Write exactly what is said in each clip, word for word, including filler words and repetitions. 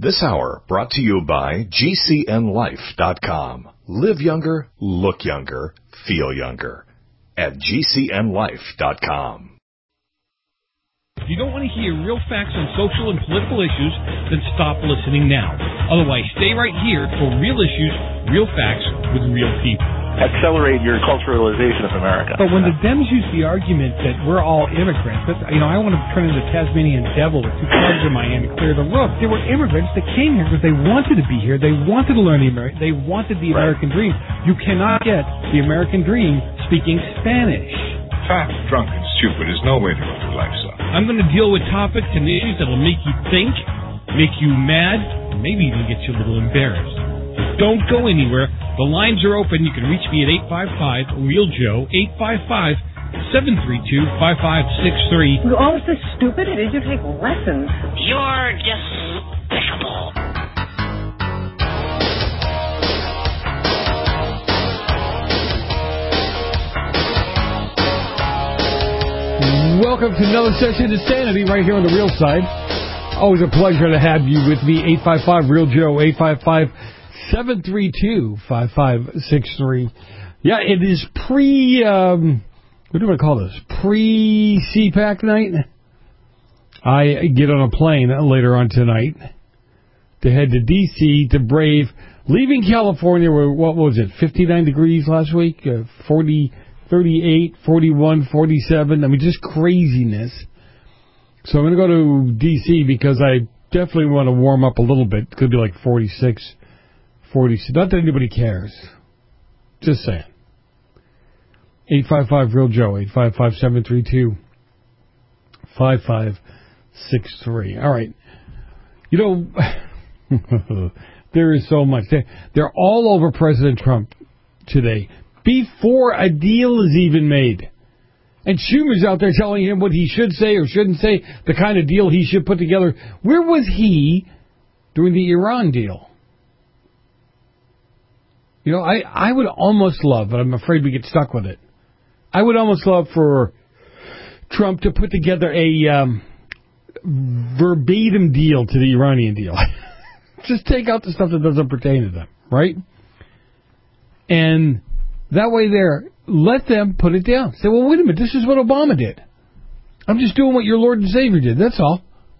This hour brought to you by G C N life dot com. Live younger, look younger, feel younger. At G C N life dot com. If you don't want to hear real facts on social and political issues, then stop listening now. Otherwise, stay right here for real issues, real facts with real people. Accelerate your culturalization of America. But when the Dems use the argument that we're all immigrants, that's, you know, I want to turn into the Tasmanian devil with two clubs in my hand and clear the road. They were immigrants that came here because they wanted to be here. They wanted to learn the American. They wanted the Right. American dream. You cannot get the American dream speaking Spanish. Fat, drunk, and stupid is no way to live your life, son. I'm going to deal with topics and issues that will make you think, make you mad, and maybe even get you a little embarrassed. So don't go anywhere. The lines are open. You can reach me at eight five five, real Joe, eight five five, seven three two, five five six three. You're always so stupid. Did you take lessons? You're despicable. Welcome to another session of Sanity right here on the Real Side. Always a pleasure to have you with me. eight five five, real Joe, eight five five, seven three two, five five six three. Yeah, it is pre, um, what do I call this? Pre-C PAC night. I get on a plane later on tonight to head to D C to brave, leaving California where, what was it, fifty-nine degrees last week? Uh, forty, thirty-eight, forty-one, forty-seven. I mean, just craziness. So I'm going to go to D C because I definitely want to warm up a little bit. It could be like forty-six, forty-six. Not that anybody cares. Just saying. eight five five, real Joe, eight five five, seven three two, five five six three. All right. You know, there is so much. They're, they're all over President Trump today before a deal is even made. And Schumer's out there telling him what he should say or shouldn't say, the kind of deal he should put together. Where was he during the Iran deal? You know, I, I would almost love, but I'm afraid we get stuck with it. I would almost love for Trump to put together a um, verbatim deal to the Iranian deal. Just take out the stuff that doesn't pertain to them, right? And that way there, let them put it down. Say, well, wait a minute, this is what Obama did. I'm just doing what your Lord and Savior did, that's all.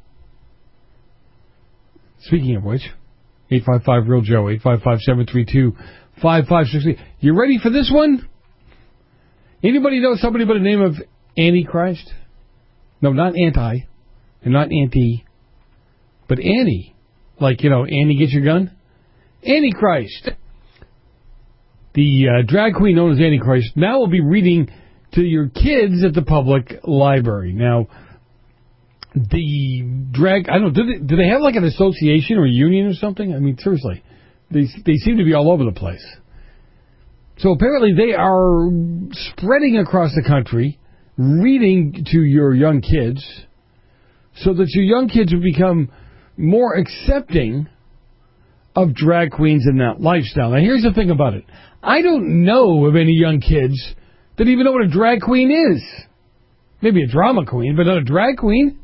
Speaking of which, eight five five, real Joe, eight five five, seven three two, five five six three. You ready for this one? Anybody know somebody by the name of Antichrist? No, not anti, and not anti, but Annie. Like, you know, Annie, get your gun? Antichrist. The uh, drag queen known as Antichrist now will be reading to your kids at the public library. Now, the drag, I don't know, do they, do they have like an association or a union or something? I mean, seriously, they they seem to be all over the place. So apparently they are spreading across the country, reading to your young kids, so that your young kids will become more accepting of drag queens and that lifestyle. Now, here's the thing about it. I don't know of any young kids that even know what a drag queen is. Maybe a drama queen, but not a drag queen.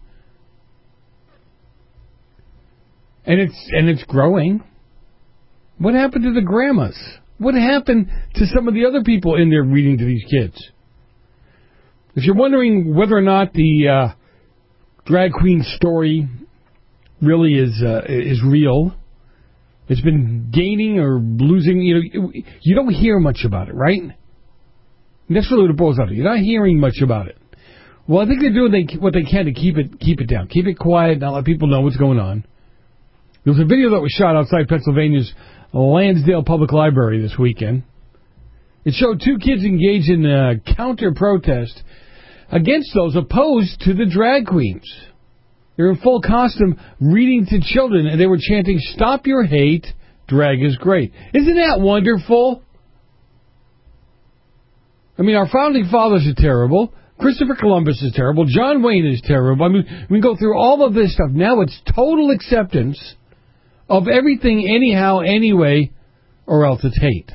And it's and it's growing. What happened to the grandmas? What happened to some of the other people in there reading to these kids? If you're wondering whether or not the uh, drag queen story really is uh, is real, it's been gaining or losing. You know, you don't hear much about it, right? That's really what it boils down to. You're not hearing much about it. Well, I think they're doing what they can to keep it keep it down, keep it quiet, not let people know what's going on. There was a video that was shot outside Pennsylvania's Lansdale Public Library this weekend. It showed two kids engaged in a counter-protest against those opposed to the drag queens. They're in full costume reading to children, and they were chanting, "Stop your hate, drag is great." Isn't that wonderful? I mean, our founding fathers are terrible. Christopher Columbus is terrible. John Wayne is terrible. I mean, we go through all of this stuff. Now it's total acceptance of everything anyhow, anyway, or else it's hate.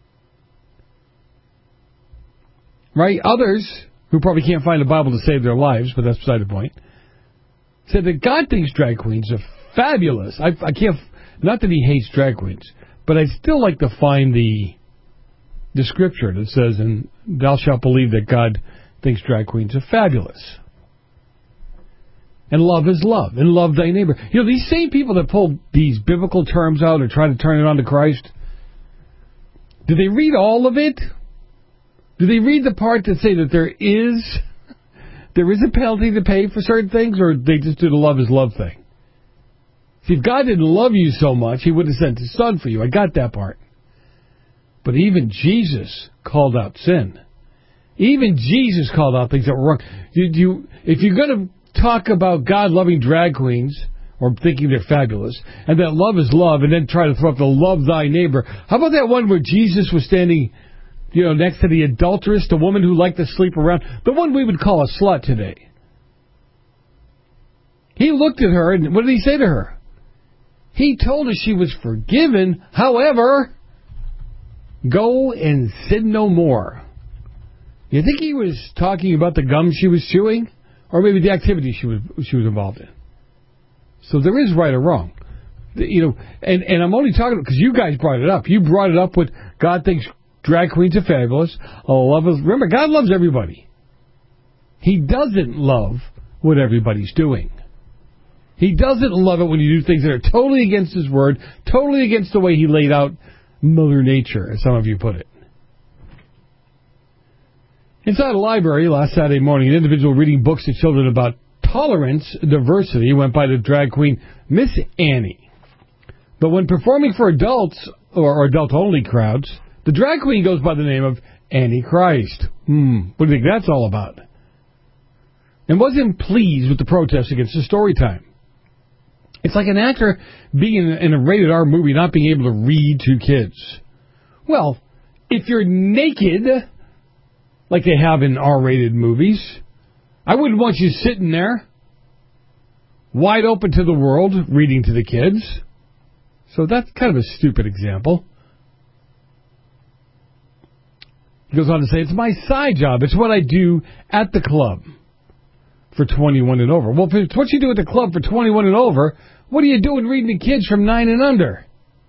Right? Others, who probably can't find a Bible to save their lives, but that's beside the point, said that God thinks drag queens are fabulous. I, I can't, not that he hates drag queens, but I'd still like to find the, the scripture that says, and thou shalt believe that God thinks drag queens are fabulous. And love is love, and love thy neighbor. You know, these same people that pull these biblical terms out or try to turn it on to Christ, do they read all of it? Do they read the part that say that there is there is a penalty to pay for certain things, or they just do the love is love thing? See, if God didn't love you so much, he would have sent his son for you. I got that part. But even Jesus called out sin. Even Jesus called out things that were wrong. You, you, if you're going to talk about God loving drag queens, or thinking they're fabulous, and that love is love, and then try to throw up the love thy neighbor, how about that one where Jesus was standing, you know, next to the adulteress, the woman who liked to sleep around, the one we would call a slut today? He looked at her, and what did he say to her? He told her she was forgiven. However, go and sin no more. You think he was talking about the gum she was chewing? Or maybe the activity she was she was involved in? So there is right or wrong. You know, and, and I'm only talking because you guys brought it up. You brought it up with God thinks drag queens are fabulous. Oh, love is, remember, God loves everybody. He doesn't love what everybody's doing. He doesn't love it when you do things that are totally against his word, totally against the way he laid out Mother Nature, as some of you put it. Inside a library last Saturday morning, an individual reading books to children about tolerance, diversity, went by the drag queen Miss Annie. But when performing for adults or adult-only crowds, the drag queen goes by the name of Annie Christ. Hmm, what do you think that's all about? And wasn't pleased with the protests against the story time. It's like an actor being in, in a rated R movie not being able to read to kids. Well, if you're naked, like they have in R-rated movies, I wouldn't want you sitting there, wide open to the world, reading to the kids. So that's kind of a stupid example. He goes on to say, it's my side job. It's what I do at the club for twenty-one and over. Well, if it's what you do at the club for twenty-one and over, what are you doing reading to kids from nine and under?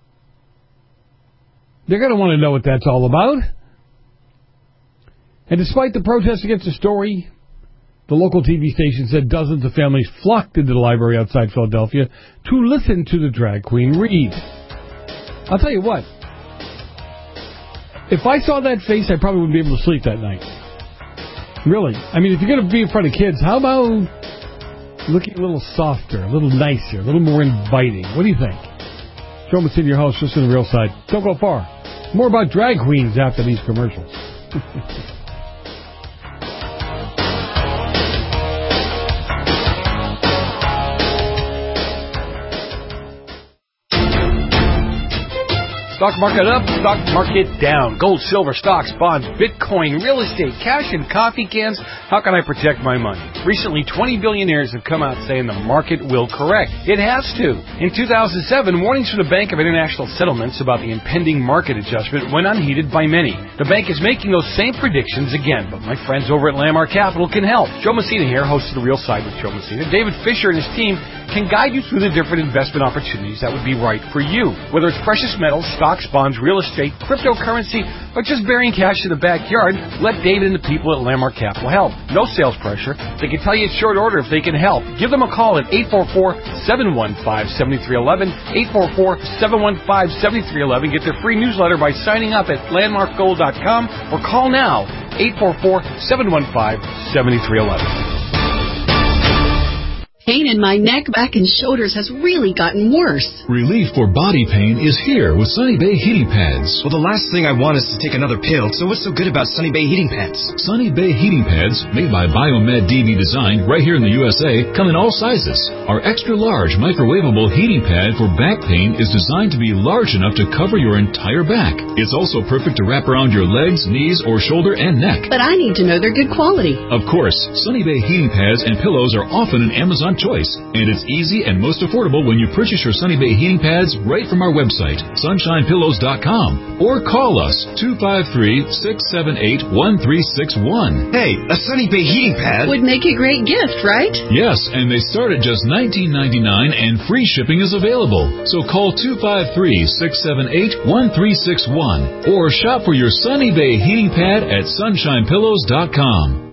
They're going to want to know what that's all about. And despite the protests against the story, the local T V station said dozens of families flocked into the library outside Philadelphia to listen to the drag queen read. I'll tell you what. If I saw that face, I probably wouldn't be able to sleep that night. Really. I mean, if you're going to be in front of kids, how about looking a little softer, a little nicer, a little more inviting? What do you think? Joe Messina, your host, just on the real side. Don't go far. More about drag queens after these commercials. Stock market up, stock market down. Gold, silver, stocks, bonds, Bitcoin, real estate, cash, and coffee cans. How can I protect my money? Recently, twenty billionaires have come out saying the market will correct. It has to. In two thousand seven, warnings from the Bank of International Settlements about the impending market adjustment went unheeded by many. The bank is making those same predictions again, but my friends over at Landmark Capital can help. Joe Messina here, host of The Real Side with Joe Messina. David Fisher and his team can guide you through the different investment opportunities that would be right for you. Whether it's precious metals, stocks, bonds, real estate, cryptocurrency, or just burying cash in the backyard, let David and the people at Landmark Capital help. No sales pressure. They can tell you in short order if they can help. Give them a call at eight four four, seven one five, seven three one one, eight four four, seven one five, seven three one one. Get their free newsletter by signing up at landmark gold dot com or call now, eight four four, seven one five, seven three one one. Pain in my neck, back, and shoulders has really gotten worse. Relief for body pain is here with Sunny Bay Heating Pads. Well, the last thing I want is to take another pill, so what's so good about Sunny Bay Heating Pads? Sunny Bay Heating Pads, made by Biomed D B Design right here in the U S A, come in all sizes. Our extra-large microwavable heating pad for back pain is designed to be large enough to cover your entire back. It's also perfect to wrap around your legs, knees, or shoulder and neck. But I need to know they're good quality. Of course, Sunny Bay Heating Pads and pillows are often in Amazon excellent choice, and it's easy and most affordable when you purchase your Sunny Bay heating pads right from our website, sunshine pillows dot com, or call us two five three, six seven eight, one three six one. Hey, a Sunny Bay heating pad would make a great gift, right? Yes, and they start at just nineteen ninety-nine, and free shipping is available. So call two five three, six seven eight, one three six one or shop for your Sunny Bay heating pad at sunshine pillows dot com.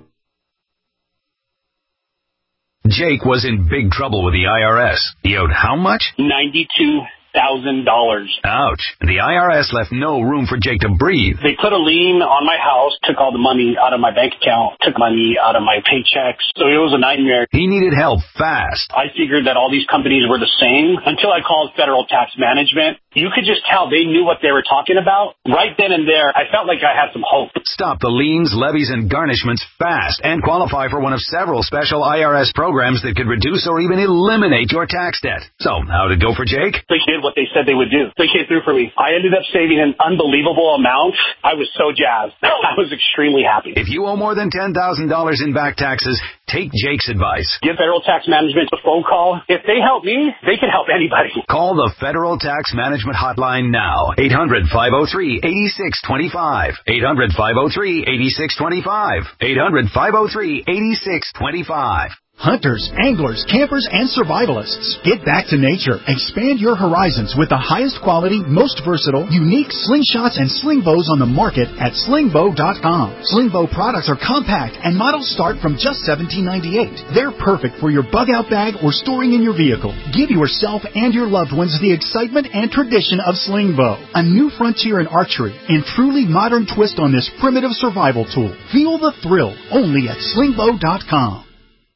Jake was in big trouble with the I R S. He owed how much? ninety-two thousand dollars. Ouch. The I R S left no room for Jake to breathe. They put a lien on my house, took all the money out of my bank account, took money out of my paychecks. So it was a nightmare. He needed help fast. I figured that all these companies were the same until I called Federal Tax Management. You could just tell they knew what they were talking about. Right then and there, I felt like I had some hope. Stop the liens, levies, and garnishments fast and qualify for one of several special I R S programs that could reduce or even eliminate your tax debt. So, how'd it go for Jake? They did what they said they would do. They came through for me. I ended up saving an unbelievable amount. I was so jazzed. I was extremely happy. If you owe more than ten thousand dollars in back taxes, take Jake's advice. Give Federal Tax Management a phone call. If they help me, they can help anybody. Call the Federal Tax Management Hotline now. eight hundred, five oh three, eight six two five. eight hundred, five oh three, eight six two five. eight hundred, five oh three, eight six two five. Hunters, anglers, campers, and survivalists. Get back to nature. Expand your horizons with the highest quality, most versatile, unique slingshots and sling bows on the market at sling bow dot com. Sling bow products are compact and models start from just seventeen ninety-eight. They're perfect for your bug-out bag or storing in your vehicle. Give yourself and your loved ones the excitement and tradition of sling bow. A new frontier in archery and truly modern twist on this primitive survival tool. Feel the thrill only at sling bow dot com.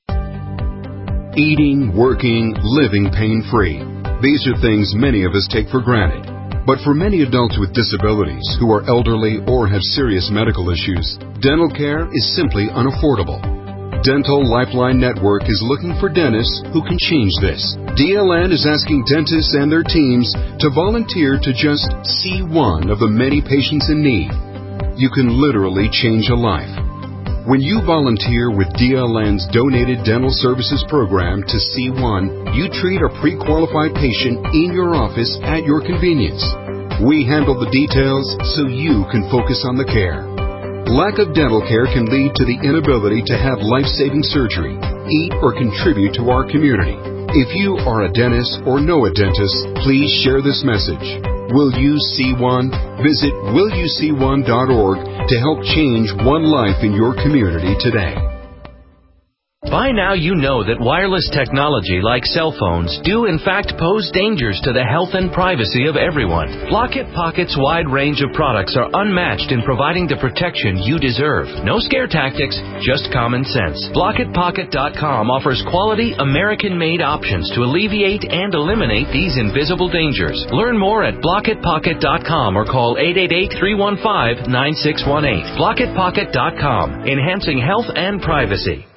Eating, working, living pain-free. These are things many of us take for granted. But for many adults with disabilities who are elderly or have serious medical issues, dental care is simply unaffordable. Dental Lifeline Network is looking for dentists who can change this. D L N is asking dentists and their teams to volunteer to just see one of the many patients in need. You can literally change a life. When you volunteer with D L N's Donated Dental Services Program to C one, you treat a pre-qualified patient in your office at your convenience. We handle the details so you can focus on the care. Lack of dental care can lead to the inability to have life-saving surgery, eat, or contribute to our community. If you are a dentist or know a dentist, please share this message. Will you see one? Visit will you see one dot org to help change one life in your community today. By now you know that wireless technology like cell phones do in fact pose dangers to the health and privacy of everyone. Blockit Pocket's wide range of products are unmatched in providing the protection you deserve. No scare tactics, just common sense. Blockit Pocket dot com offers quality American-made options to alleviate and eliminate these invisible dangers. Learn more at Blockit Pocket dot com or call eight eight eight, three one five, nine six one eight. Blockit Pocket dot com, enhancing health and privacy.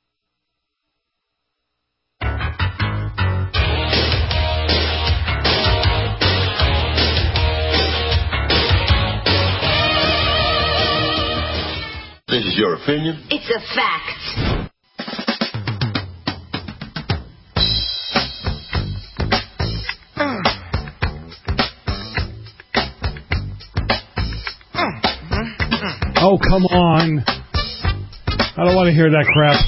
This is your opinion? It's a fact. Oh, come on. I don't want to hear that crap.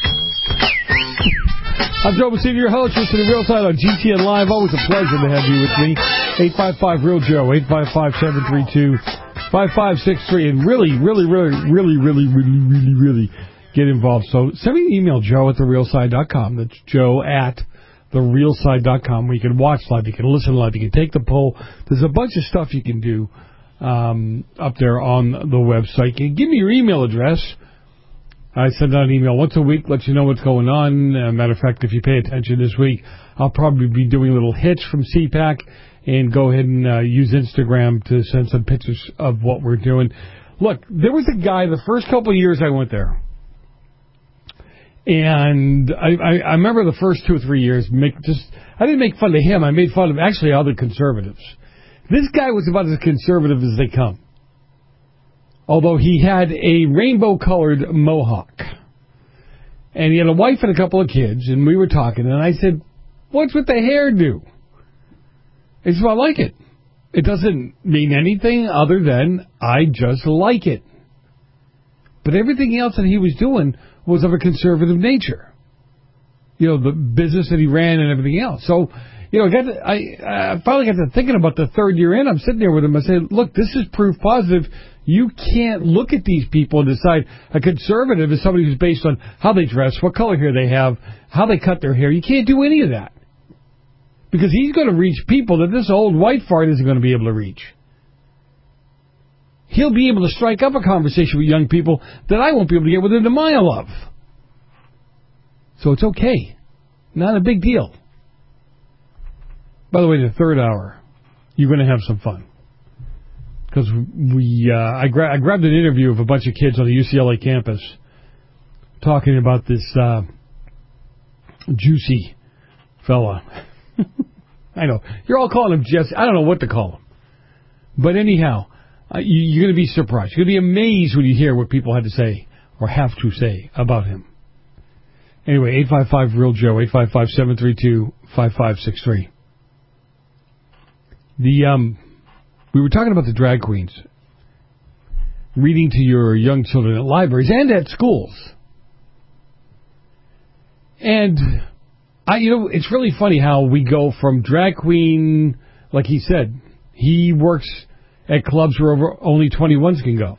I'm Joe Messina, your host. Listen to Real Side on G T N Live. Always a pleasure to have you with me. eight five five, real Joe, eight five five, seven three two, five five six three. And really, really, really, really, really, really, really, really get involved. So send me an email, Joe at the real side dot com. That's Joe at the real side dot com, where you can watch live, you can listen live, you can take the poll. There's a bunch of stuff you can do um, up there on the website. You can give me your email address. I send out an email once a week, let you know what's going on. Uh, matter of fact, if you pay attention this week, I'll probably be doing little hits from C PAC and go ahead and uh, use Instagram to send some pictures of what we're doing. Look, there was a guy the first couple of years I went there, and I, I, I remember the first two or three years, make just I didn't make fun of him. I made fun of actually other conservatives. This guy was about as conservative as they come, although he had a rainbow-colored mohawk. And he had a wife and a couple of kids, and we were talking, and I said, what's with the hairdo? He said, well, I like it. It doesn't mean anything other than I just like it. But everything else that he was doing was of a conservative nature. You know, the business that he ran and everything else. So, you know, I, got to, I, I finally got to thinking about the third year in. I'm sitting there with him. I said, look, this is proof positive. You can't look at these people and decide a conservative is somebody who's based on how they dress, what color hair they have, how they cut their hair. You can't do any of that. Because he's going to reach people that this old white fart isn't going to be able to reach. He'll be able to strike up a conversation with young people that I won't be able to get within a mile of. So it's okay. Not a big deal. By the way, the third hour, you're going to have some fun. Because we, uh, I, gra- I grabbed an interview of a bunch of kids on the U C L A campus talking about this uh, juicy fella. I know. You're all calling him Jesse. I don't know what to call him. But anyhow, uh, you, you're going to be surprised. You're going to be amazed when you hear what people had to say or have to say about him. Anyway, eight five five, real Joe, eight five five, seven three two, five five six three. The, um... We were talking about the drag queens reading to your young children at libraries and at schools. And, I, you know, it's really funny how we go from drag queen, like he said, he works at clubs where over only twenty-ones can go.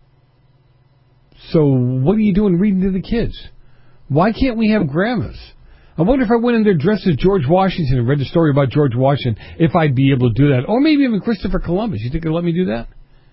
So what are you doing reading to the kids? Why can't we have grandmas? I wonder if I went in there dressed as George Washington and read the story about George Washington, if I'd be able to do that. Or maybe even Christopher Columbus. You think they'd let me do that?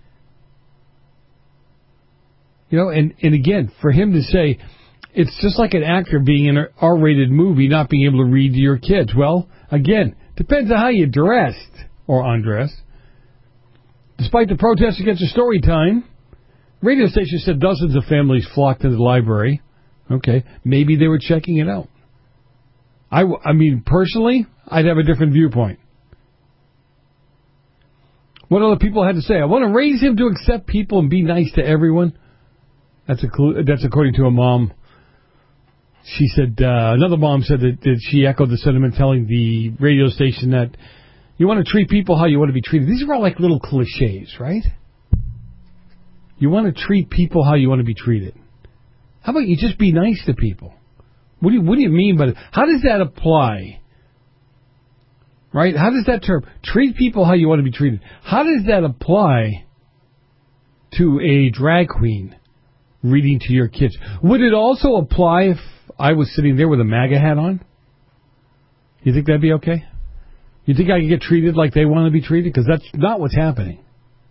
You know, and, and again, for him to say, it's just like an actor being in an R-rated movie, not being able to read to your kids. Well, again, depends on how you dressed or undressed. Despite the protests against the story time, radio station said dozens of families flocked to the library. Okay, maybe they were checking it out. I, I mean, personally, I'd have a different viewpoint. What other people had to say? I want to raise him to accept people and be nice to everyone. That's a that's according to a mom. She said, uh, another mom said that, that she echoed the sentiment telling the radio station that you want to treat people how you want to be treated. These are all like little cliches, right? You want to treat people how you want to be treated. How about you just be nice to people? What do you, what do you mean by that? How does that apply? Right? How does that term, treat people how you want to be treated, how does that apply to a drag queen reading to your kids? Would it also apply if I was sitting there with a MAGA hat on? You think that'd be okay? You think I could get treated like they want to be treated? Because that's not what's happening.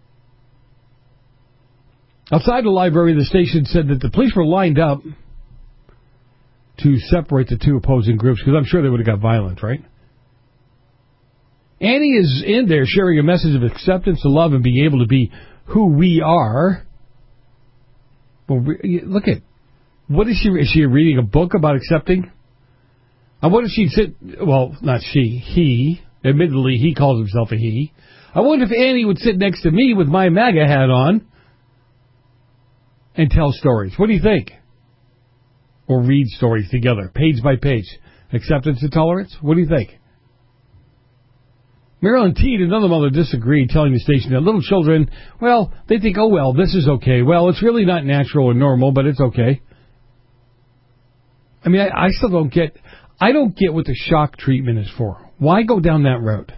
Outside the library, the station said that the police were lined up to separate the two opposing groups, because I'm sure they would have got violent, right? Annie is in there sharing a message of acceptance and love and being able to be who we are. Well, look at, what is she, is she reading a book about accepting? I wonder if she'd sit, well, not she, he, admittedly he calls himself a he. I wonder if Annie would sit next to me with my MAGA hat on and tell stories. What do you think? Or read stories together, page by page. Acceptance and tolerance? What do you think? Marilyn Teed, another mother, disagreed, telling the station that little children, well, they think, oh, well, this is okay. Well, it's really not natural or normal, but it's okay. I mean, I, I still don't get, I don't get what the shock treatment is for. Why go down that road?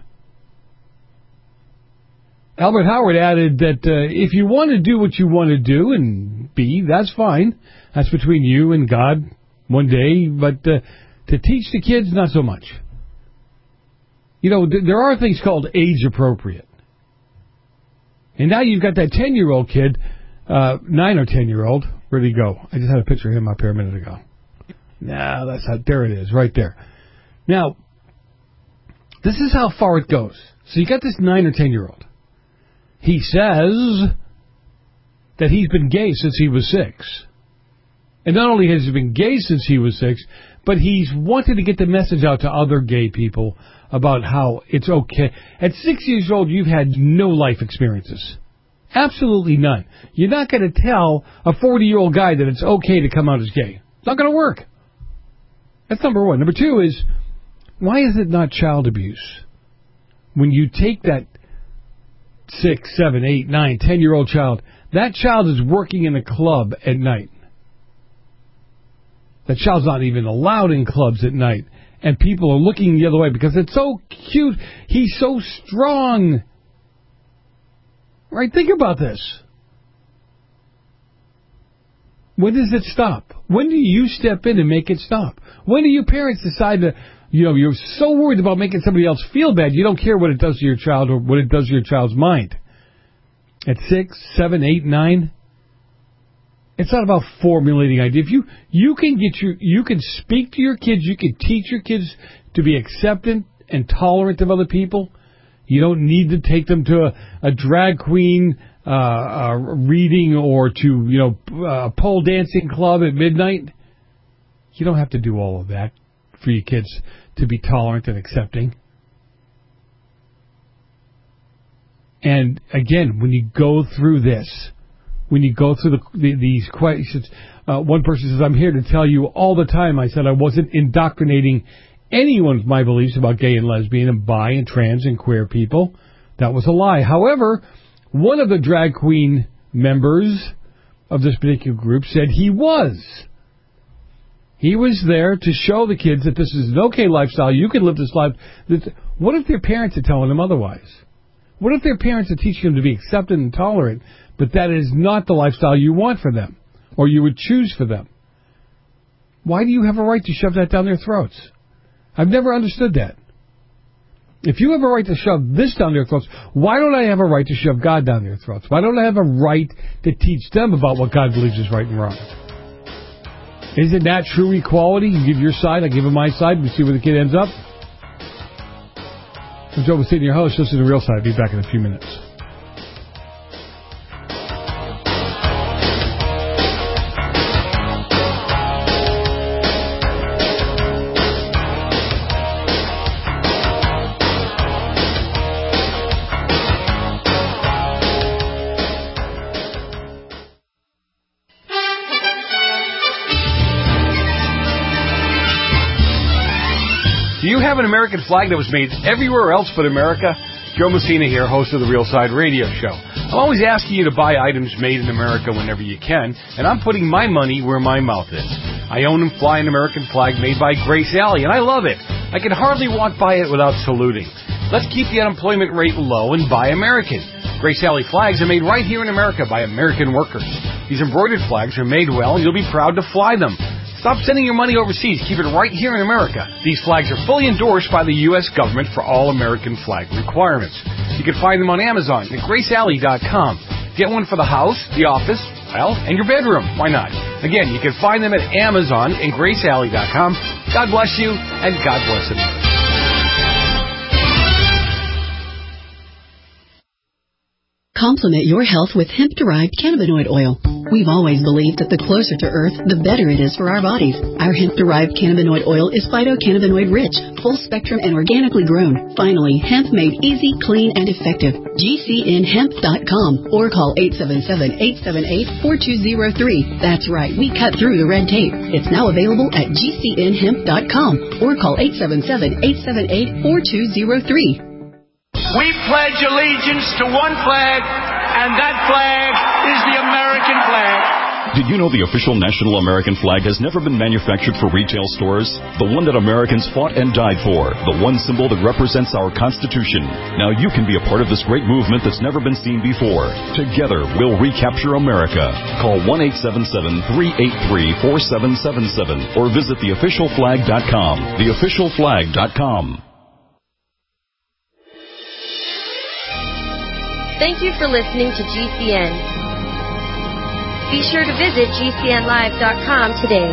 Albert Howard added that uh, if you want to do what you want to do and be, that's fine. That's between you and God one day. But uh, to teach the kids, not so much. You know, th- there are things called age appropriate. And now you've got that ten-year-old kid, uh, nine or ten-year-old. Where'd he go? I just had a picture of him up here a minute ago. Nah, that's how, there it is, right there. Now, this is how far it goes. So you got this nine or ten-year-old. He says that he's been gay since he was six. And not only has he been gay since he was six, but he's wanted to get the message out to other gay people about how it's okay. At six years old, you've had no life experiences. Absolutely none. You're not going to tell a forty-year-old guy that it's okay to come out as gay. It's not going to work. That's number one. Number two is, why is it not child abuse? When you take that six, seven, eight, nine, ten-year-old child, that child is working in a club at night. That child's not even allowed in clubs at night. And people are looking the other way because it's so cute. He's so strong. Right? Think about this. When does it stop? When do you step in and make it stop? When do you parents decide to, you know, you're so worried about making somebody else feel bad, you don't care what it does to your child or what it does to your child's mind? At six, seven, eight, nine, it's not about formulating ideas. If you you can get your you can speak to your kids, you can teach your kids to be acceptant and tolerant of other people. You don't need to take them to a, a drag queen uh, uh, reading or to you know a pole dancing club at midnight. You don't have to do all of that for your kids to be tolerant and accepting. And again, when you go through this. When you go through the, the, these questions, uh, one person says, I'm here to tell you all the time, I said I wasn't indoctrinating anyone with my beliefs about gay and lesbian and bi and trans and queer people. That was a lie. However, one of the drag queen members of this particular group said he was. He was there to show the kids that this is an okay lifestyle. You can live this life. What if their parents are telling them otherwise? What if their parents are teaching them to be accepted and tolerant, but that is not the lifestyle you want for them, or you would choose for them? Why do you have a right to shove that down their throats? I've never understood that. If you have a right to shove this down their throats, why don't I have a right to shove God down their throats? Why don't I have a right to teach them about what God believes is right and wrong? Isn't that true equality? You give your side, I give him my side, we see where the kid ends up. I'm Joe Messina, your host. Listen to The Real Side. I'll be back in a few minutes. Do you have an American flag that was made everywhere else but America? Joe Messina here, host of the Real Side Radio Show. I'm always asking you to buy items made in America whenever you can, and I'm putting my money where my mouth is. I own and fly an American flag made by Grace Alley, and I love it. I can hardly walk by it without saluting. Let's keep the unemployment rate low and buy American. Grace Alley flags are made right here in America by American workers. These embroidered flags are made well, and you'll be proud to fly them. Stop sending your money overseas. Keep it right here in America. These flags are fully endorsed by the U S government for all American flag requirements. You can find them on Amazon at grace alley dot com. Get one for the house, the office, well, and your bedroom. Why not? Again, you can find them at Amazon and grace alley dot com. God bless you, and God bless America. Complement your health with hemp-derived cannabinoid oil. We've always believed that the closer to Earth, the better it is for our bodies. Our hemp-derived cannabinoid oil is phytocannabinoid rich, full spectrum, and organically grown. Finally, hemp made easy, clean, and effective. G C N hemp dot com or call eight seven seven, eight seven eight, four two zero three. That's right, we cut through the red tape. It's now available at G C N hemp dot com or call eight seven seven, eight seven eight, four two zero three. We pledge allegiance to one flag, and that flag is the American flag. Did you know the official national American flag has never been manufactured for retail stores? The one that Americans fought and died for. The one symbol that represents our Constitution. Now you can be a part of this great movement that's never been seen before. Together, we'll recapture America. Call one eight seven seven, three eight three, four seven seven seven or visit the official flag dot com. the official flag dot com. Thank you for listening to G C N. Be sure to visit G C N live dot com today.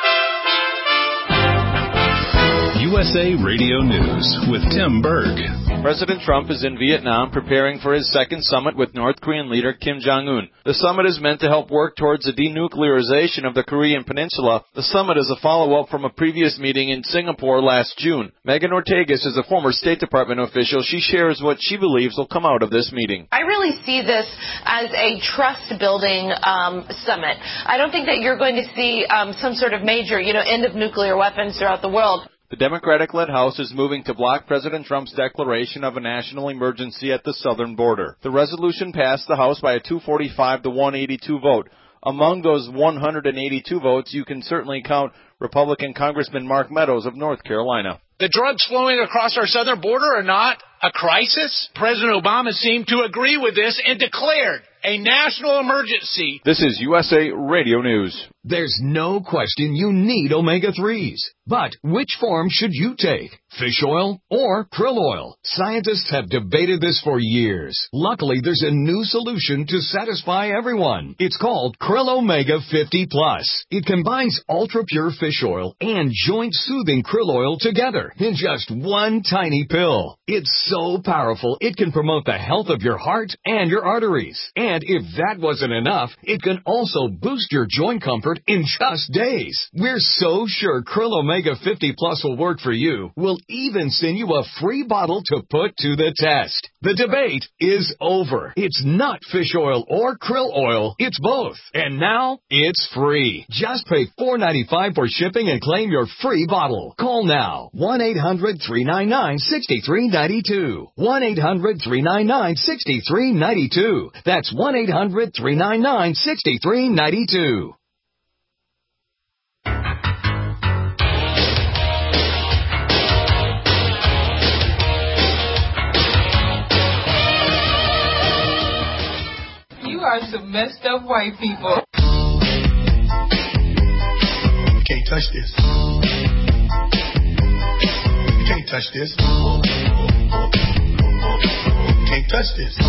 U S A Radio News with Tim Berg. President Trump is in Vietnam preparing for his second summit with North Korean leader Kim Jong-un. The summit is meant to help work towards the denuclearization of the Korean Peninsula. The summit is a follow-up from a previous meeting in Singapore last June. Megan Ortegas is a former State Department official. She shares what she believes will come out of this meeting. I really see this as a trust-building um, summit. I don't think that you're going to see um, some sort of major, you know, end of nuclear weapons throughout the world. The Democratic-led House is moving to block President Trump's declaration of a national emergency at the southern border. The resolution passed the House by a two forty-five to one eighty-two vote. Among those one hundred eighty-two votes, you can certainly count Republican Congressman Mark Meadows of North Carolina. The drugs flowing across our southern border are not a crisis. President Obama seemed to agree with this and declared a national emergency. This is U S A Radio News. There's no question you need omega threes. But which form should you take? Fish oil or krill oil? Scientists have debated this for years. Luckily, there's a new solution to satisfy everyone. It's called Krill Omega fifty plus. It combines ultra-pure fish oil and joint-soothing krill oil together in just one tiny pill. It's so powerful, it can promote the health of your heart and your arteries. And if that wasn't enough, it can also boost your joint comfort in just days. We're so sure Krill Omega fifty plus will work for you. We'll even send you a free bottle to put to the test. The debate is over. It's not fish oil or krill oil. It's both. And now, it's free. Just pay four ninety-five for shipping and claim your free bottle. Call now. one eight hundred three nine nine six three nine two. one eight hundred three nine nine six three nine two. That's one eight hundred three nine nine six three nine two. You are some messed up white people. You can't touch this. You can't touch this. You can't touch this.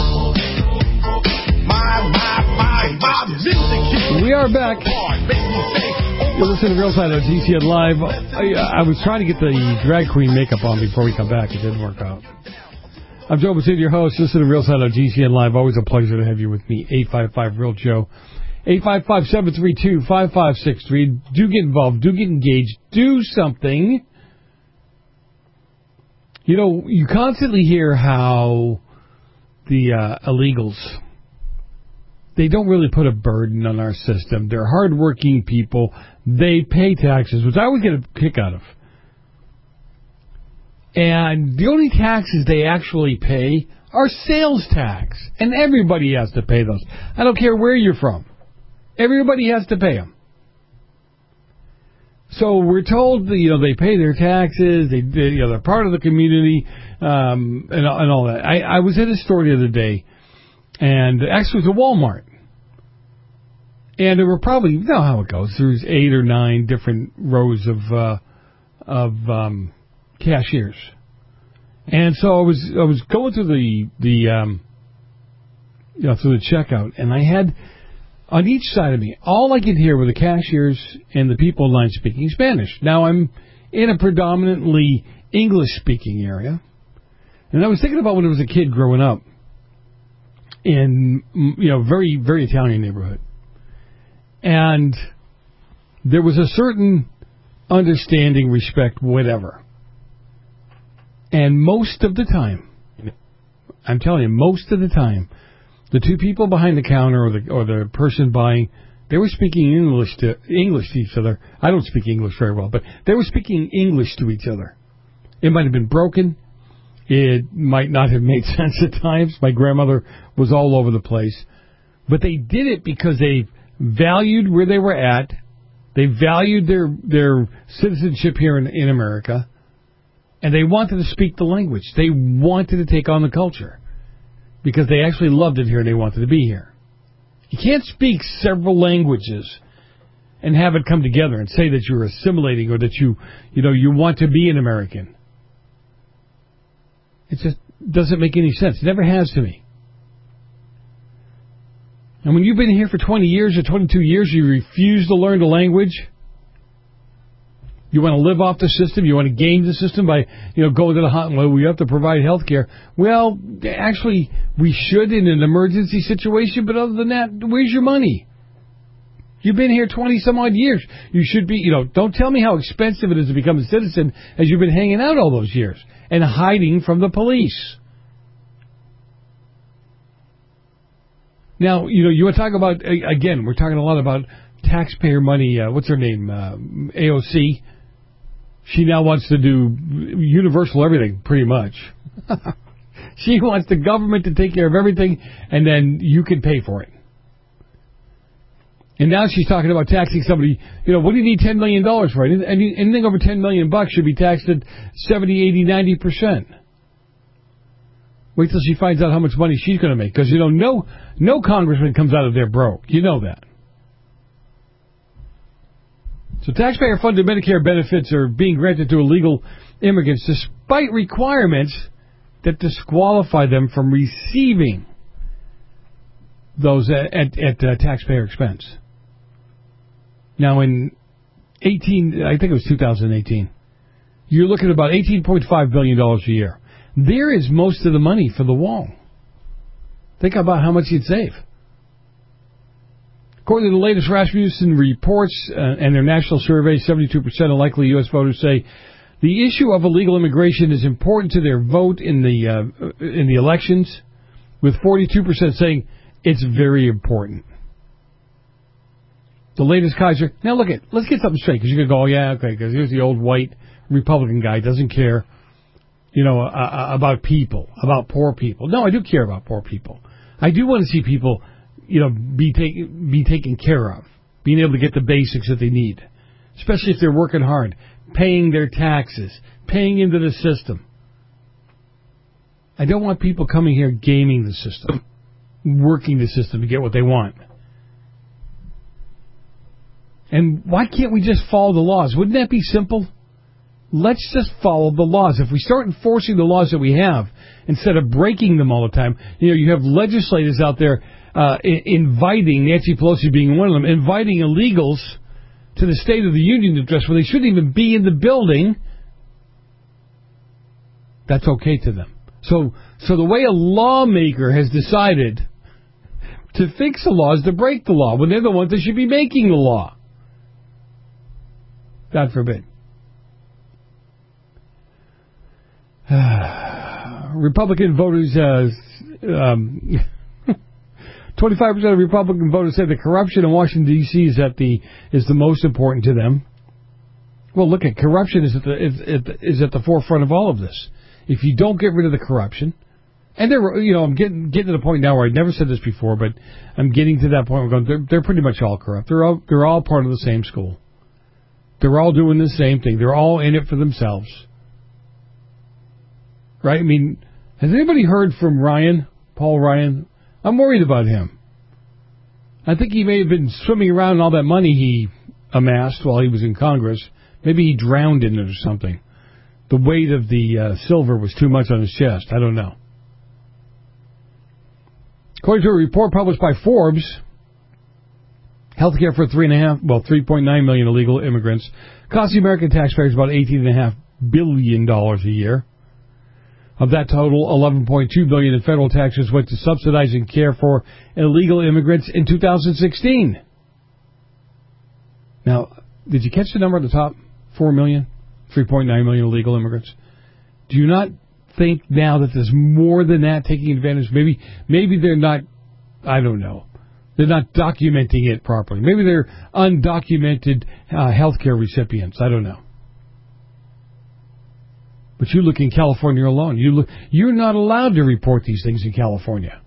My, my, my, my music. We are back. You're listening to Real Side on G C N Live. I, I was trying to get the drag queen makeup on before we come back. It didn't work out. I'm Joe Bassett, your host. Listen to Real Side on G C N Live. Always a pleasure to have you with me. eight five five Real Joe. eight five five, seven three two, five five six three. Do get involved. Do get engaged. Do something. You know, you constantly hear how the uh, illegals, they don't really put a burden on our system. They're hardworking people. They pay taxes, which I always get a kick out of. And the only taxes they actually pay are sales tax. And everybody has to pay those. I don't care where you're from. Everybody has to pay them. So we're told that, you know, they pay their taxes, they, they you know, they're part of the community, um, and, and all that. I, I was at a store the other day, and actually it was a Walmart. And there were probably, you know how it goes, there's eight or nine different rows of, uh, of, um, cashiers. And so I was I was going through the the um you know through the checkout, and I had on each side of me, all I could hear were the cashiers and the people in line speaking Spanish. Now I'm in a predominantly English speaking area, and I was thinking about when I was a kid growing up in, you know, very very Italian neighborhood, and there was a certain understanding, respect, whatever. And most of the time, I'm telling you, most of the time, the two people behind the counter or the or the person buying, they were speaking English to English to each other. I don't speak English very well, but they were speaking English to each other. It might have been broken. It might not have made sense at times. My grandmother was all over the place. But they did it because they valued where they were at. They valued their their citizenship here in, in America. And they wanted to speak the language. They wanted to take on the culture because they actually loved it here and they wanted to be here. You can't speak several languages and have it come together and say that you're assimilating or that you, you know, you want to be an American. It just doesn't make any sense. It never has to me. And when you've been here for twenty years or twenty-two years, you refuse to learn the language, You want to live off the system? You want to game the system by, you know, going to the hot, well, we have to provide health care. Well, actually, we should in an emergency situation, but other than that, where's your money? You've been here twenty some odd years. You should be, you know, don't tell me how expensive it is to become a citizen as you've been hanging out all those years and hiding from the police. Now, you know, you want to talk about, again, we're talking a lot about taxpayer money. Uh, what's her name? Uh, A O C. She now wants to do universal everything, pretty much. She wants the government to take care of everything, and then you can pay for it. And now she's talking about taxing somebody. You know, what do you need ten million dollars for? Anything over ten million bucks should be taxed at seventy, eighty, ninety percent. Wait till she finds out how much money she's going to make. Because, you know, no, no congressman comes out of there broke. You know that. So taxpayer-funded Medicare benefits are being granted to illegal immigrants despite requirements that disqualify them from receiving those at, at, at uh, taxpayer expense. Now, in eighteen, I think it was two thousand eighteen, you're looking at about eighteen point five billion dollars a year. There is most of the money for the wall. Think about how much you'd save. According to the latest Rasmussen reports uh, and their national survey, seventy-two percent of likely U S voters say the issue of illegal immigration is important to their vote in the uh, in the elections, with forty-two percent saying it's very important. The latest Kaiser. Now look at, let's get something straight, because you're going to go, oh, yeah, okay, because here's the old white Republican guy, doesn't care, you know, uh, about people, about poor people. No, I do care about poor people. I do want to see people, you know, be taken be taken care of, being able to get the basics that they need, especially if they're working hard, paying their taxes, paying into the system. I don't want people coming here gaming the system, working the system to get what they want. And why can't we just follow the laws? Wouldn't that be simple? Let's just follow the laws. If we start enforcing the laws that we have, instead of breaking them all the time, you know, you have legislators out there uh, I- inviting, Nancy Pelosi being one of them, inviting illegals to the State of the Union address where they shouldn't even be in the building. That's okay to them. So, so the way a lawmaker has decided to fix the law is to break the law when they're the ones that should be making the law. God forbid. Republican voters, uh, um, twenty-five percent of Republican voters say the corruption in Washington, D C is at the is the most important to them. Well, look at corruption is at the is, is at the forefront of all of this. If you don't get rid of the corruption, and they're, you know, I'm getting getting to the point now where I never said this before, but I'm getting to that point where I'm going, they're, they're pretty much all corrupt. They're all they're all part of the same school. They're all doing the same thing. They're all in it for themselves. Right? I mean, has anybody heard from Ryan, Paul Ryan? I'm worried about him. I think he may have been swimming around in all that money he amassed while he was in Congress. Maybe he drowned in it or something. The weight of the uh, silver was too much on his chest. I don't know. According to a report published by Forbes, healthcare for three and a half, well, three point nine million illegal immigrants costs the American taxpayers about eighteen and a half billion dollars a year. Of that total, eleven point two billion dollars in federal taxes went to subsidizing care for illegal immigrants in two thousand sixteen. Now, did you catch the number at the top? four million? three point nine million illegal immigrants. Do you not think now that there's more than that taking advantage? Maybe, maybe they're not, I don't know. They're not documenting it properly. Maybe they're undocumented uh, healthcare recipients. I don't know. But you look in California alone. You look, you're not allowed to report these things in California.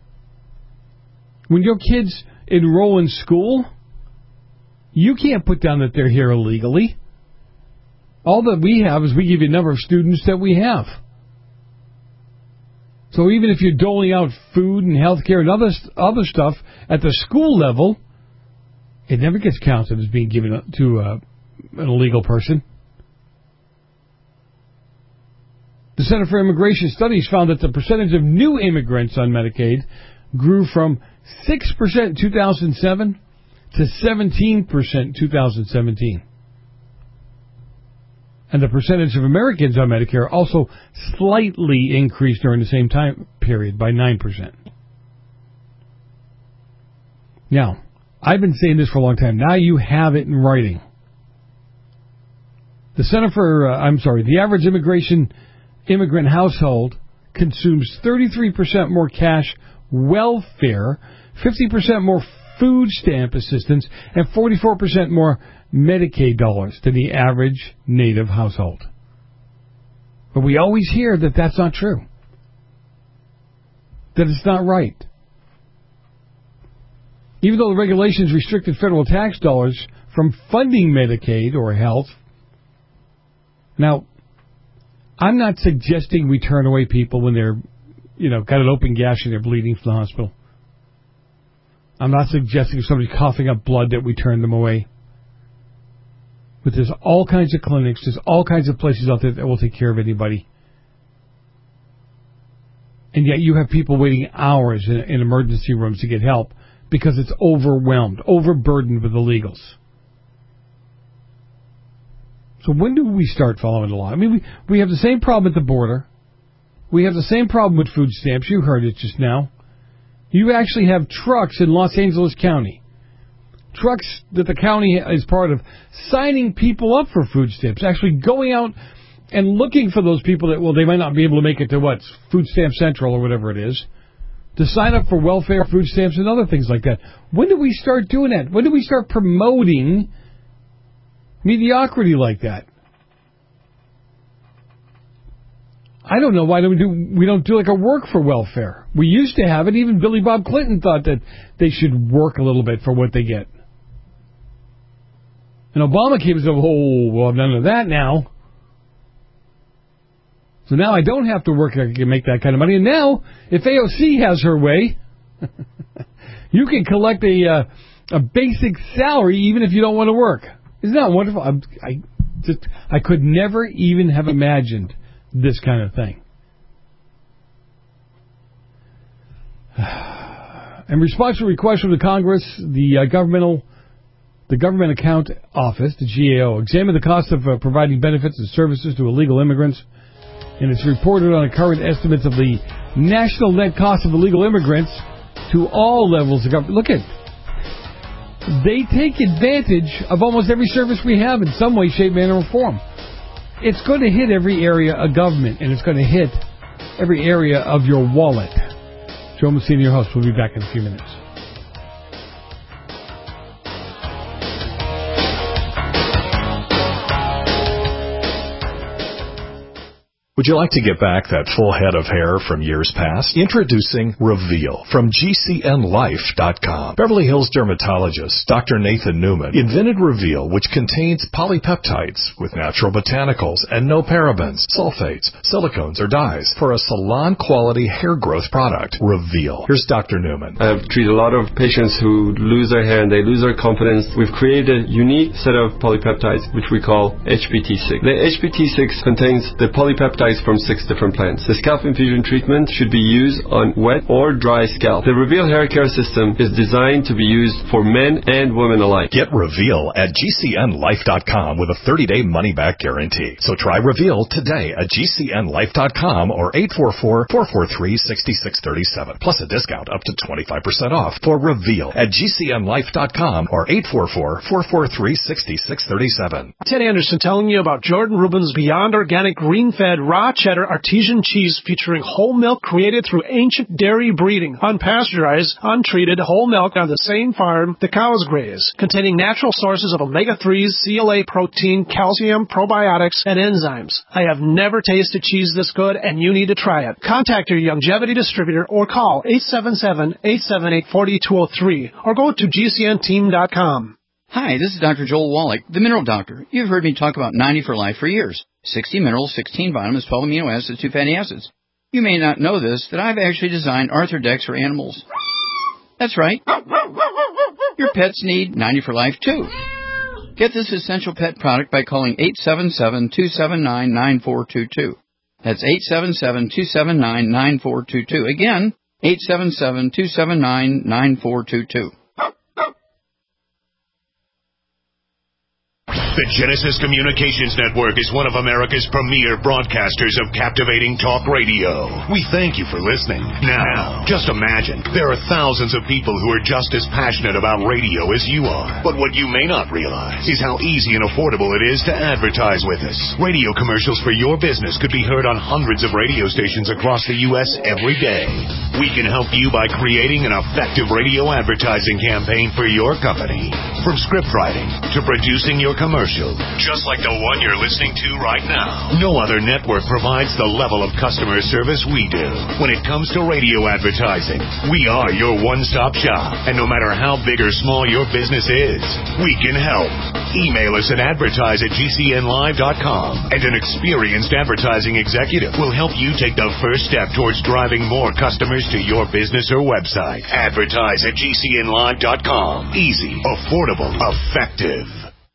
When your kids enroll in school, you can't put down that they're here illegally. All that we have is we give you a number of students that we have. So even if you're doling out food and health care and other, other stuff at the school level, it never gets counted as being given to uh, an illegal person. The Center for Immigration Studies found that the percentage of new immigrants on Medicaid grew from six percent in two thousand seven to seventeen percent in two thousand seventeen. And the percentage of Americans on Medicare also slightly increased during the same time period by nine percent. Now, I've been saying this for a long time. Now you have it in writing. The Center for, uh, I'm sorry, the average immigration immigrant household consumes thirty-three percent more cash welfare, fifty percent more food stamp assistance, and forty-four percent more Medicaid dollars than the average native household. But we always hear that that's not true. That it's not right. Even though the regulations restricted federal tax dollars from funding Medicaid or health. Now, I'm not suggesting we turn away people when they're, you know, got an open gash and they're bleeding from the hospital. I'm not suggesting if somebody's coughing up blood that we turn them away. But there's all kinds of clinics, there's all kinds of places out there that will take care of anybody. And yet you have people waiting hours in, in emergency rooms to get help because it's overwhelmed, overburdened with illegals. So when do we start following the law? I mean, we, we have the same problem at the border. We have the same problem with food stamps. You heard it just now. You actually have trucks in Los Angeles County. Trucks that the county is part of signing people up for food stamps, actually going out and looking for those people that, well, they might not be able to make it to what, Food Stamp Central or whatever it is, to sign up for welfare, food stamps, and other things like that. When do we start doing that? When do we start promoting mediocrity like that? I don't know why don't we do we don't do like a work for welfare. We used to have it. Even Billy Bob Clinton thought that they should work a little bit for what they get. And Obama came and said, oh, well, none of that now. So now I don't have to work to make that kind of money. And now, if A O C has her way, you can collect a uh, a basic salary even if you don't want to work. Isn't that wonderful? I, I just I could never even have imagined this kind of thing. In response to a request from the Congress, the uh, governmental, the Government Account Office, the G A O, examined the cost of uh, providing benefits and services to illegal immigrants, and it's reported on the current estimates of the national net cost of illegal immigrants to all levels of government. Look at, they take advantage of almost every service we have in some way, shape, manner, or form. It's going to hit every area of government, and it's going to hit every area of your wallet. Joe Messina, your host. We'll be back in a few minutes. Would you like to get back that full head of hair from years past? Introducing Reveal from G C N Life dot com. Beverly Hills dermatologist Doctor Nathan Newman invented Reveal, which contains polypeptides with natural botanicals and no parabens, sulfates, silicones, or dyes for a salon-quality hair growth product. Reveal. Here's Doctor Newman. I've treated a lot of patients who lose their hair and they lose their confidence. We've created a unique set of polypeptides, which we call H P T six. The H P T six contains the polypeptides from six different plants. The scalp infusion treatment should be used on wet or dry scalp. The Reveal hair care system is designed to be used for men and women alike. Get Reveal at G C N Life dot com with a thirty-day money-back guarantee. So try Reveal today at G C N Life dot com or eight four four, four four three, six six three seven. Plus a discount up to twenty-five percent off for Reveal at G C N Life dot com or eight four four, four four three, six six three seven. Ted Anderson telling you about Jordan Rubin's Beyond Organic Green-Fed Raw Cheddar Artesian Cheese featuring whole milk created through ancient dairy breeding, unpasteurized, untreated whole milk on the same farm the cows graze, containing natural sources of omega threes, C L A protein, calcium, probiotics, and enzymes. I have never tasted cheese this good, and you need to try it. Contact your Longevity distributor or call eight seven seven, eight seven eight, four two zero three or go to G C N team dot com. Hi, this is Doctor Joel Wallach, the Mineral Doctor. You've heard me talk about ninety for Life for years. sixty minerals, sixteen vitamins, twelve amino acids, two fatty acids. You may not know this, that I've actually designed Arthrodex for animals. That's right. Your pets need ninety for Life, too. Get this essential pet product by calling eight seven seven, two seven nine, nine four two two. That's eight seven seven, two seven nine, nine four two two. Again, eight seven seven, two seven nine, nine four two two. The Genesis Communications Network is one of America's premier broadcasters of captivating talk radio. We thank you for listening. Now, just imagine, there are thousands of people who are just as passionate about radio as you are. But what you may not realize is how easy and affordable it is to advertise with us. Radio commercials for your business could be heard on hundreds of radio stations across the U S every day. We can help you by creating an effective radio advertising campaign for your company. From script writing to producing your commercial, just like the one you're listening to right now. No other network provides the level of customer service we do. When it comes to radio advertising, we are your one-stop shop. And no matter how big or small your business is, we can help. Email us at advertise at g c n live dot com, and an experienced advertising executive will help you take the first step towards driving more customers to your business or website. Advertise at g c n live dot com. Easy, affordable, effective.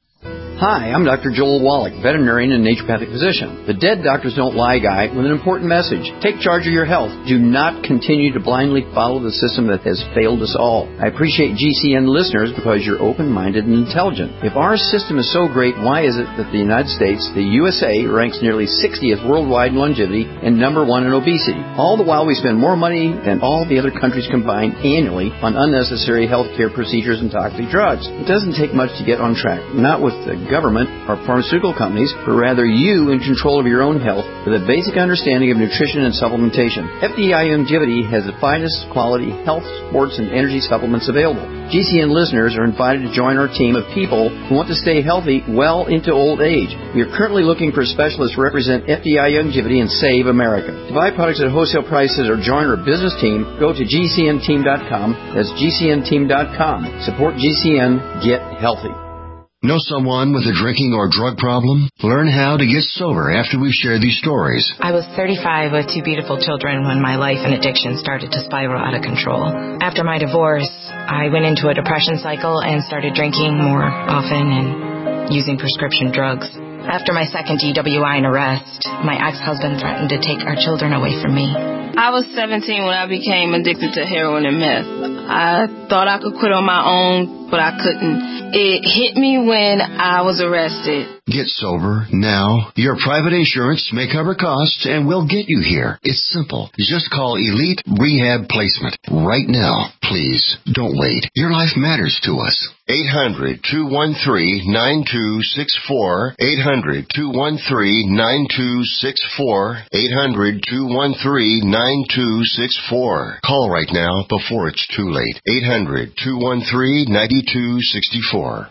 Hi, I'm Doctor Joel Wallach, veterinarian and naturopathic physician. The Dead Doctors Don't Lie guy with an important message. Take charge of your health. Do not continue to blindly follow the system that has failed us all. I appreciate G C N listeners because you're open-minded and intelligent. If our system is so great, why is it that the United States, the U S A, ranks nearly sixtieth worldwide in longevity and number one in obesity? All the while we spend more money than all the other countries combined annually on unnecessary healthcare procedures and toxic drugs. It doesn't take much to get on track. Not with the government or pharmaceutical companies, but rather you in control of your own health with a basic understanding of nutrition and supplementation. F D I Longevity has the finest quality health, sports, and energy supplements available. G C N listeners are invited to join our team of people who want to stay healthy well into old age. We are currently looking for specialists to represent F D I Longevity and Save America. To buy products at wholesale prices or join our business team, go to g c n team dot com. That's g c n team dot com. Support G C N. Get healthy. Know someone with a drinking or drug problem? Learn how to get sober after we share these stories. I was thirty-five with two beautiful children when my life and addiction started to spiral out of control. After my divorce, I went into a depression cycle and started drinking more often and using prescription drugs. After my second D W I and arrest, my ex-husband threatened to take our children away from me. I was seventeen when I became addicted to heroin and meth. I thought I could quit on my own, but I couldn't. It hit me when I was arrested. Get sober now. Your private insurance may cover costs and we'll get you here. It's simple. Just call Elite Rehab Placement right now. Please, don't wait. Your life matters to us. eight hundred, two one three, nine two six four. eight hundred, two one three, nine two six four. eight hundred, two one three, nine two six four. Call right now before it's too late. eight hundred, two one three, nine two six four.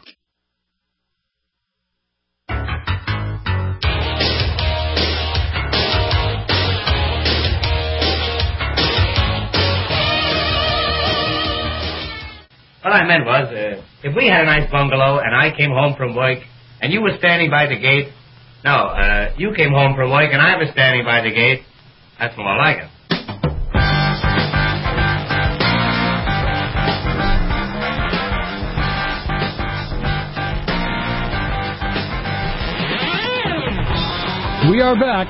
What I meant was, uh, if we had a nice bungalow and I came home from work and you were standing by the gate, no, uh, you came home from work and I was standing by the gate, that's more like it. We are back.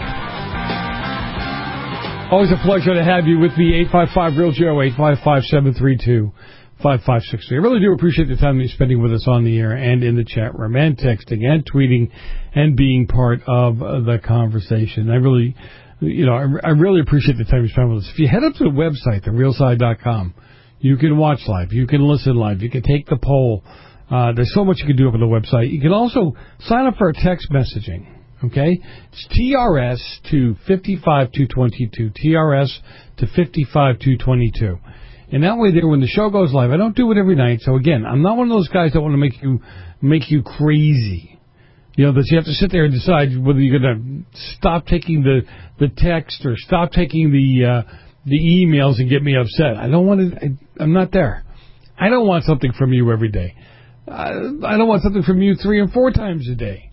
Always a pleasure to have you with me. eight five five real Joe, eight five five, seven three two, five five six three. I really do appreciate the time you're spending with us on the air and in the chat room and texting and tweeting and being part of the conversation. I really, you know, I, I really appreciate the time you spend with us. If you head up to the website, the real side dot com, you can watch live, you can listen live, you can take the poll. Uh, there's so much you can do up on the website. You can also sign up for our text messaging. Okay? It's T R S to five two two two. T R S to five two two two. And that way there, when the show goes live, I don't do it every night. So again, I'm not one of those guys that want to make you, make you crazy. You know, that you have to sit there and decide whether you're going to stop taking the, the text or stop taking the, uh, the emails and get me upset. I don't want to, I, I'm not there. I don't want something from you every day. I, I don't want something from you three and four times a day.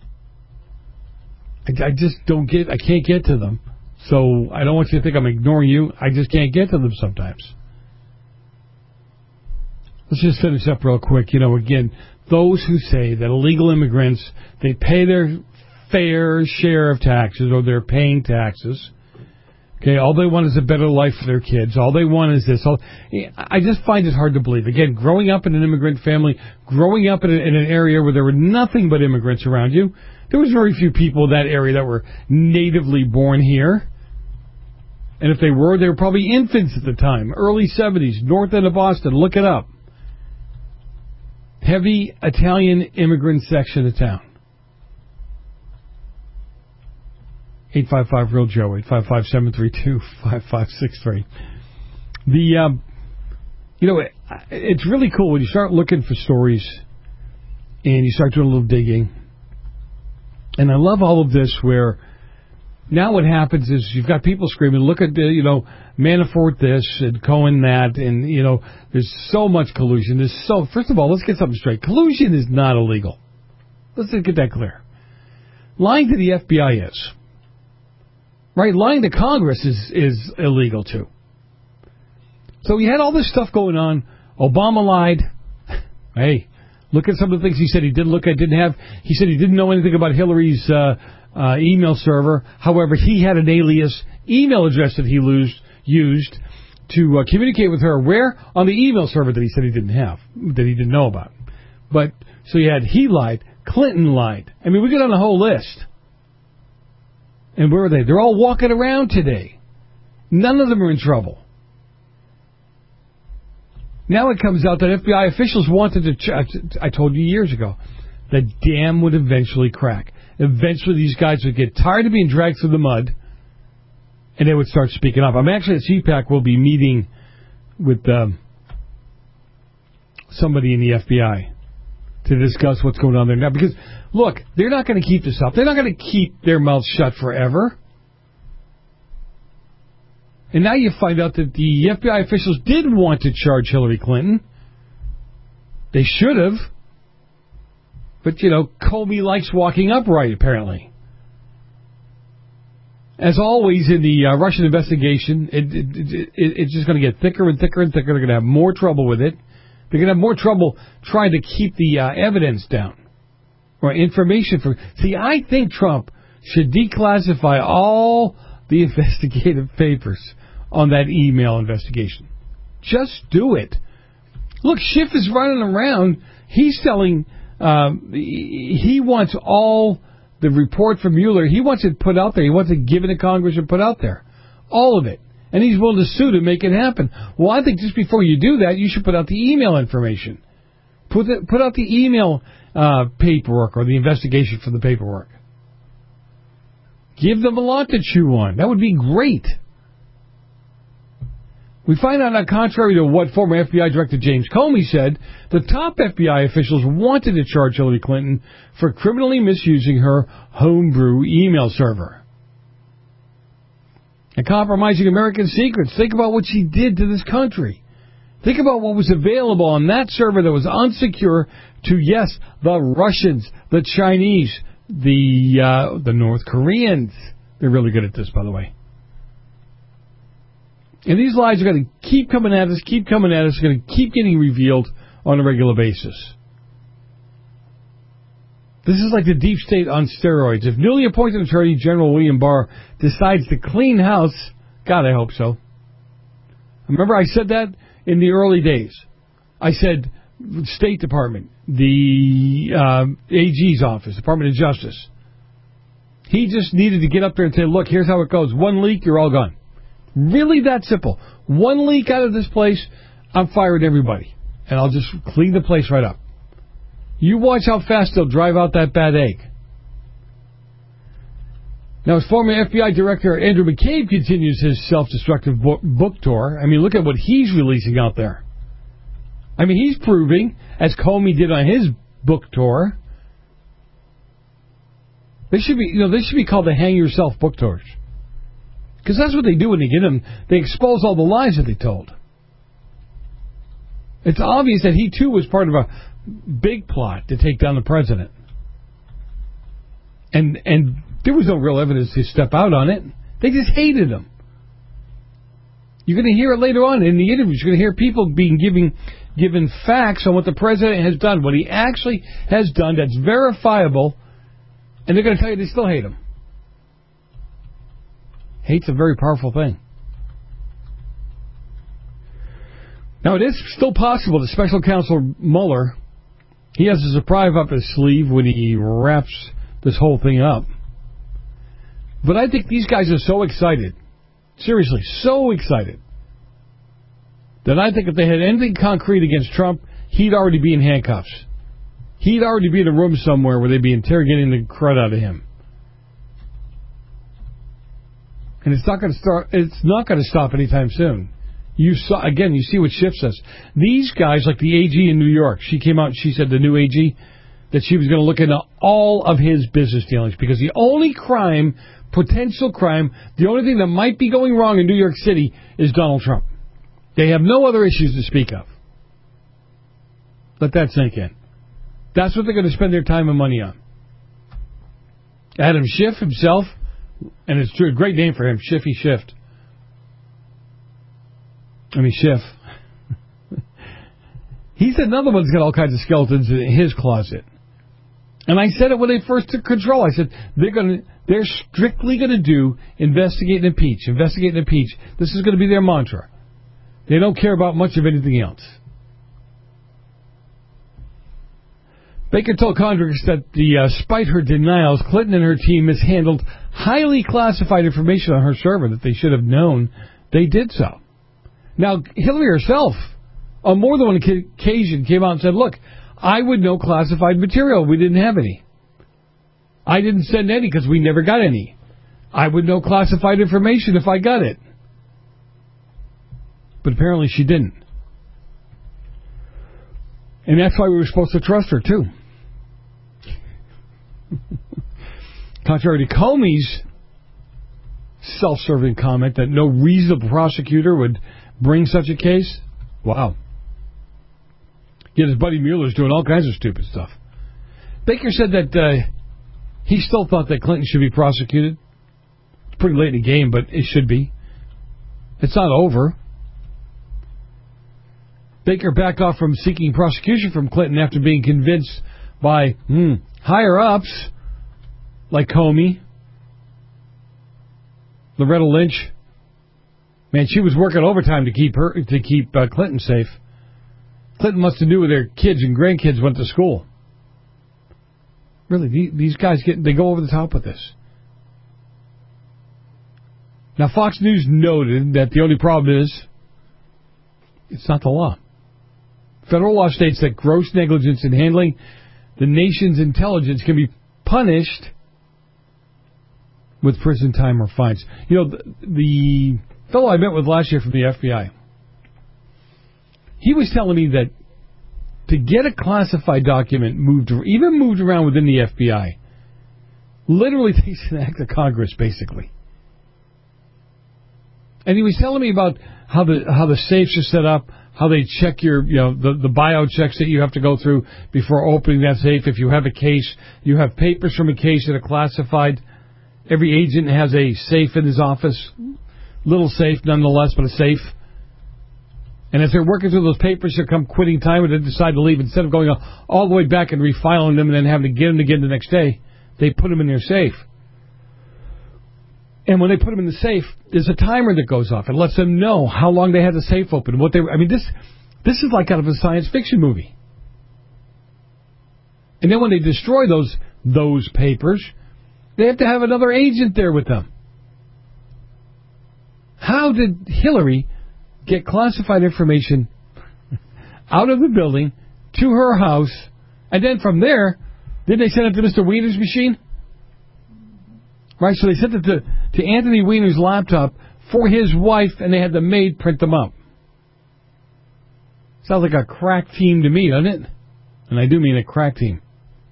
I just don't get, I can't get to them. So I don't want you to think I'm ignoring you. I just can't get to them sometimes. Let's just finish up real quick. You know, again, those who say that illegal immigrants, they pay their fair share of taxes or they're paying taxes, Okay, all they want is a better life for their kids. All they want is this. All, I just find it hard to believe. Again, growing up in an immigrant family, growing up in, a, in an area where there were nothing but immigrants around you, there was very few people in that area that were natively born here. And if they were, they were probably infants at the time. Early seventies, north end of Boston. Look it up. Heavy Italian immigrant section of town. eight five five real Joe, eight five five, seven three two, five five six three. The, um, you know, it, it's really cool when you start looking for stories and you start doing a little digging. And I love all of this where now what happens is you've got people screaming, look at the, you know, Manafort this and Cohen that, and, you know, there's so much collusion. There's so, first of all, let's get something straight. Collusion is not illegal. Let's just get that clear. Lying to the F B I is. Right, lying to Congress is, is illegal, too. So we had all this stuff going on. Obama lied. Hey, look at some of the things he said he didn't look at, didn't have. He said he didn't know anything about Hillary's uh, uh, email server. However, he had an alias email address that he lose, used to uh, communicate with her. Where? On the email server that he said he didn't have, that he didn't know about. But, so you had he lied, Clinton lied. I mean, we get on the whole list. And where are they? They're all walking around today. None of them are in trouble. Now it comes out that F B I officials wanted to... Ch- I told you years ago, the dam would eventually crack. Eventually these guys would get tired of being dragged through the mud, and they would start speaking up. I'm actually at C PAC. We'll be meeting with um, somebody in the F B I to discuss what's going on there now. Because, look, they're not going to keep this up. They're not going to keep their mouths shut forever. And now you find out that the F B I officials did want to charge Hillary Clinton. They should have. But, you know, Comey likes walking upright, apparently. As always in the uh, Russian investigation, it, it, it, it, it's just going to get thicker and thicker and thicker. They're going to have more trouble with it. They're going to have more trouble trying to keep the uh, evidence down. Or information for... See, I think Trump should declassify all the investigative papers on that email investigation. Just do it. Look, Schiff is running around. He's telling... Um, he wants all the report from Mueller. He wants it put out there. He wants it given to Congress and put out there. All of it. And he's willing to sue to make it happen. Well, I think just before you do that, you should put out the email information. Put the, put out the email uh, paperwork or the investigation for the paperwork. Give them a lot to chew on. That would be great. We find out, contrary to what former F B I Director James Comey said, the top F B I officials wanted to charge Hillary Clinton for criminally misusing her homebrew email server and compromising American secrets. Think about what she did to this country. Think about what was available on that server that was unsecure to, yes, the Russians, the Chinese, the uh, the North Koreans. They're really good at this, by the way. And these lies are going to keep coming at us, keep coming at us, going to keep getting revealed on a regular basis. This is like the deep state on steroids. If newly appointed Attorney General William Barr decides to clean house, God, I hope so. Remember I said that in the early days. I said State Department, the uh, A G's office, Department of Justice. He just needed to get up there and say, look, here's how it goes. One leak, you're all gone. Really that simple. One leak out of this place, I'm firing everybody. And I'll just clean the place right up. You watch how fast they'll drive out that bad egg. Now, as former F B I Director Andrew McCabe continues his self-destructive book, book tour, I mean, look at what he's releasing out there. I mean, he's proving, as Comey did on his book tour, they should be, you know, they should be called the Hang Yourself book tours. Because that's what they do when they get them. They expose all the lies that they told. It's obvious that he, too, was part of a big plot to take down the president. And and there was no real evidence to step out on it. They just hated him. You're going to hear it later on in the interviews. You're going to hear people being giving, given facts on what the president has done, what he actually has done that's verifiable, and they're going to tell you they still hate him. Hate's a very powerful thing. Now, it is still possible that Special Counsel Mueller, he has a surprise up his sleeve when he wraps this whole thing up. But I think these guys are so excited, seriously, so excited, that I think if they had anything concrete against Trump, he'd already be in handcuffs. He'd already be in a room somewhere where they'd be interrogating the crud out of him. And it's not going to start. It's not going to stop anytime soon. You saw again. You see what Schiff says. These guys, like the A G in New York, she came out and she said, the new A G, that she was going to look into all of his business dealings, because the only crime, potential crime, the only thing that might be going wrong in New York City is Donald Trump. They have no other issues to speak of. Let that sink in. That's what they're going to spend their time and money on. Adam Schiff himself, and it's a great name for him, Schiffy Schiff. I mean, Schiff. He's another one that's got all kinds of skeletons in his closet. And I said it when they first took control. I said, they're going to, they're strictly going to do investigate and impeach, investigate and impeach. This is going to be their mantra. They don't care about much of anything else. Baker told Congress that the, uh, despite her denials, Clinton and her team mishandled highly classified information on her server that they should have known. They did so. Now, Hillary herself, on more than one occasion, came out and said, look, I would know classified material. We didn't have any. I didn't send any because we never got any. I would know classified information if I got it. But apparently she didn't. And that's why we were supposed to trust her, too. Contrary to Comey's self-serving comment that no reasonable prosecutor would bring such a case. Wow. Yet his buddy Mueller's doing all kinds of stupid stuff. Baker said that uh, he still thought that Clinton should be prosecuted. It's pretty late in the game, but it should be. It's not over. Baker backed off from seeking prosecution from Clinton after being convinced by hmm, higher-ups like Comey, Loretta Lynch. Man, she was working overtime to keep her to keep uh, Clinton safe. Clinton must have knew where their kids and grandkids went to school. Really, these guys get they go over the top with this. Now, Fox News noted that the only problem is it's not the law. Federal law states that gross negligence in handling the nation's intelligence can be punished with prison time or fines. You know, the, the fellow I met with last year from the F B I, he was telling me that to get a classified document moved, even moved around within the F B I, literally takes an act of Congress, basically. And he was telling me about how the how the safes are set up, how they check your, you know, the, the bio checks that you have to go through before opening that safe. If you have a case, you have papers from a case that are classified. Every agent has a safe in his office. Little safe, nonetheless, but a safe. And as they're working through those papers, they'll come quitting time and they decide to leave. Instead of going all the way back and refiling them and then having to get them again the next day, they put them in their safe. And when they put them in the safe, there's a timer that goes off. It lets them know how long they had the safe open. What they, I mean, this this is like out of a science fiction movie. And then when they destroy those those papers, they have to have another agent there with them. How did Hillary get classified information out of the building to her house, and then from there, did they send it to Mister Weiner's machine? Right, so they sent it to, to Anthony Weiner's laptop for his wife, and they had the maid print them up. Sounds like a crack team to me, doesn't it? And I do mean a crack team.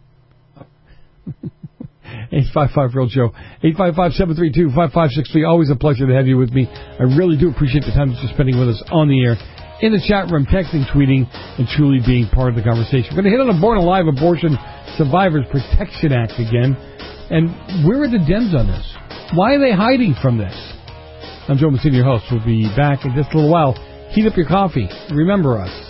eight five five Real Joe. eight five five, seven three two, five five six three. Always a pleasure to have you with me. I really do appreciate the time that you're spending with us on the air, in the chat room, texting, tweeting, and truly being part of the conversation. We're going to hit on the Born Alive Abortion Survivors Protection Act again. And where are the Dems on this? Why are they hiding from this? I'm Joe Massini, your host. We'll be back in just a little while. Heat up your coffee. Remember us.